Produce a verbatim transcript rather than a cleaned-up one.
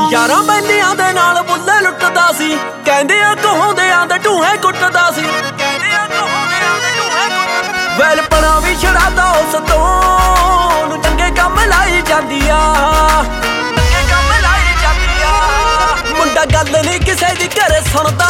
यारां बैलियां दे नाल बुल्ले लुटदा सी, कहंदे आ कहाउंदियां दे ढूहे कुटदा सी। वैलपना भी छड़ादा उस तो नूं चंगे कम लाई जांदी आ। मुंडा गल नहीं किसे दी घरे सुणदा,